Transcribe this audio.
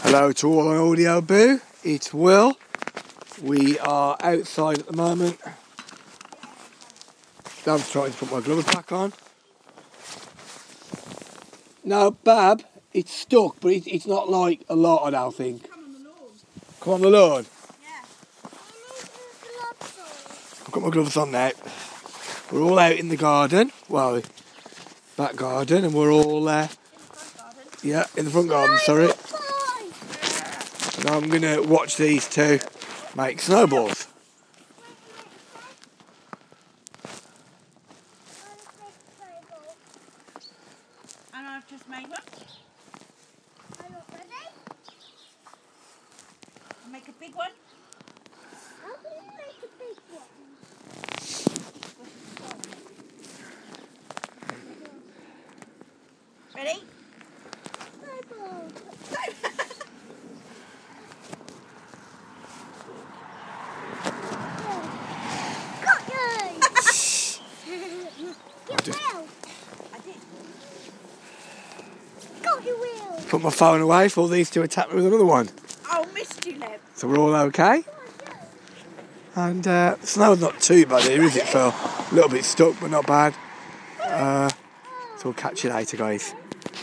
Hello to all on Audio Boo, it's Will. We are outside at the moment. Dad's trying to put my gloves back on. No, Bab, it's stuck, but it's not like a lot, I don't think. Come on the lawn. Come on the lawn? Yeah. I've got my gloves on now. We're all out in the garden, well, back garden, and we're all there. Yeah, in the front garden, sorry. And I'm going to watch these two make snowballs. And I've just made one. Are you ready? I'll make a big one. How can you make a big one? Ready? Snowball. Got you! Get Will! I did. Got you, Will! Put my phone away for these two attack me with another one. Oh, missed you, Lev. So we're all okay. And the snow's not too bad here, is it, Phil? A little bit stuck, but not bad. So we'll catch you later, guys.